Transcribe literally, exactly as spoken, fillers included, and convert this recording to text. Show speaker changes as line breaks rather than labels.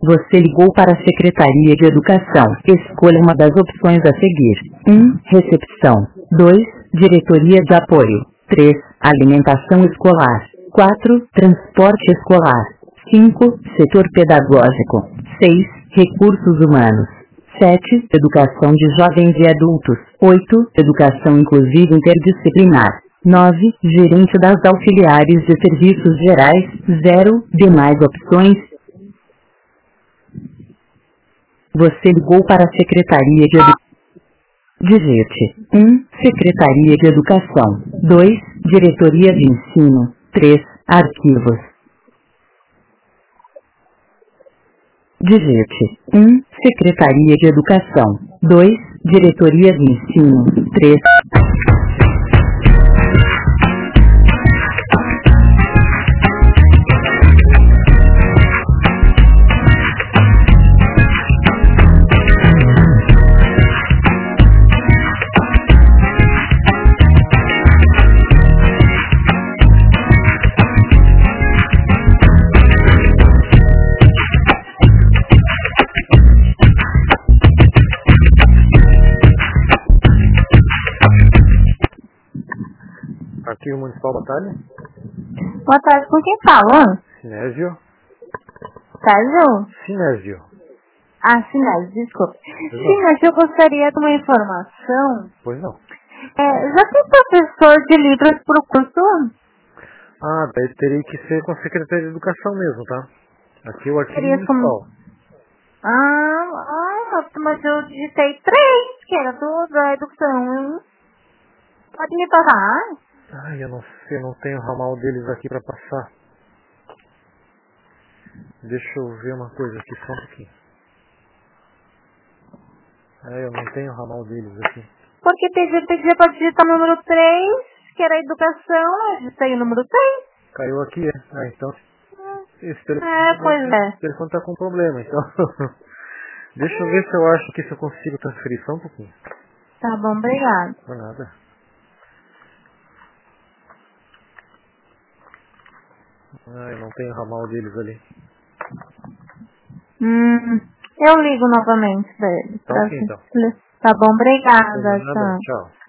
Você ligou para a Secretaria de Educação. Escolha uma das opções a seguir. um. Recepção. dois. Diretoria de Apoio. três. Alimentação escolar. quatro. Transporte escolar. cinco. Setor pedagógico. seis. Recursos humanos. sete. Educação de jovens e adultos. oito. Educação inclusiva interdisciplinar. nove. Gerente das auxiliares de serviços gerais. zero. Demais opções. Você ligou para a Secretaria de Educação. Digite. um. Secretaria de Educação. dois. Diretoria de Ensino. três. Arquivos. Digite. um. Secretaria de Educação. dois. Diretoria de Ensino. três.
Arquivo Municipal Batalha.
Boa tarde, com quem fala?
Sinésio.
Sérgio?
Sinésio.
Ah, Sinésio, desculpe. Sinésio, eu gostaria de uma informação.
Pois não.
É, já tem professor de Libras para o curso?
Ah, daí teria que ser com a Secretaria de Educação mesmo, tá? Aqui é o Arquivo
Seria
Municipal.
como... Ah, ah, mas eu digitei três, que era do, da educação, hein? Pode me passar?
Ai, eu não sei, eu não tenho o ramal deles aqui pra passar. Deixa eu ver uma coisa aqui, só um pouquinho. É, eu não tenho o ramal deles aqui.
Porque pedi, pedi pra digitar o número três, que era a educação, eu digitei o número três.
Caiu aqui, é? Ah, então... Esse telefone,
É, pois é.
esse telefone tá com problema, então... Deixa eu ver se eu acho que se eu consigo transferir só um pouquinho.
Tá bom, obrigado.
Não é nada. Ah, eu não tenho o ramal deles ali.
Hum, eu ligo novamente pra ele.
Tá
pra
ok, então.
Tá bom, obrigada.
Não é nada,
Tchau.
tchau.